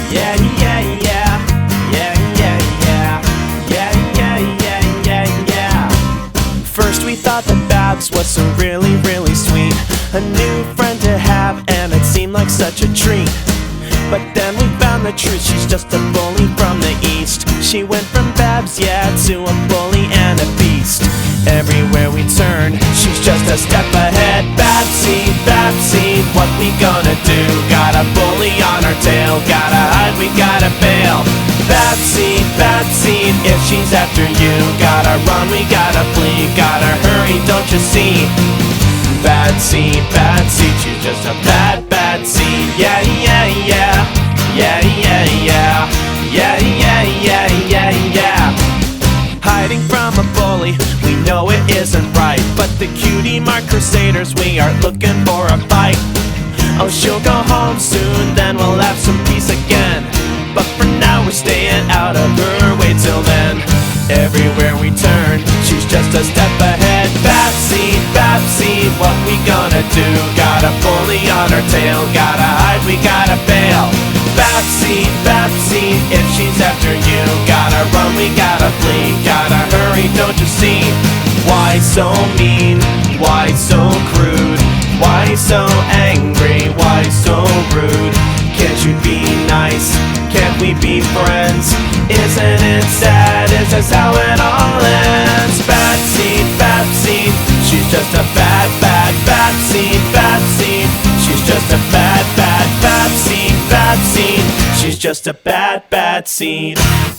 Yeah, yeah, yeah. Yeah, yeah, yeah. Yeah, yeah, yeah, yeah, yeah. First we thought that Babs was so really, really sweet, a new friend to have, and it seemed like such a treat. But then we found the truth, she's just a bully from the east. She went from Babs, yeah, to a bully and a beast. Everywhere we turn, she's just a step ahead. Babsy, Babsy, what we gonna do? Got a bully on our tail, gotta hide, we gotta bail. Babsy, Babsy, if she's after you, gotta run, we gotta flee, gotta hurry, don't you see? Badsy, Badsy, she's just a bad, bad seed. Yeah, yeah, yeah. Yeah, yeah, yeah. Yeah, yeah, yeah, yeah, yeah. Hiding from a bully, we know it isn't right, but the cutie mark crusaders, we aren't looking for a fight. Oh, she'll go home soon, then we'll have some peace again, but for now we're staying out of her way till then. Everywhere we turn, she's just a step ahead. Babsy, Babsy, what we gonna do? Got a bully on her tail, gotta hide, we gotta bail. Babsy, Babsy, if she's after you, gotta run, we gotta flee, gotta hurry, don't you see? Why so mean? Why so crude? Why so angry? Why so rude? Can't you be nice? Can't we be friends? Isn't it sad? Is this how it all ends? Babsy, Babsy, she's just a bad, bad Babsy, Babsy, she's just a bad, bad Babsy, Babsy, she's just a bad, bad seed.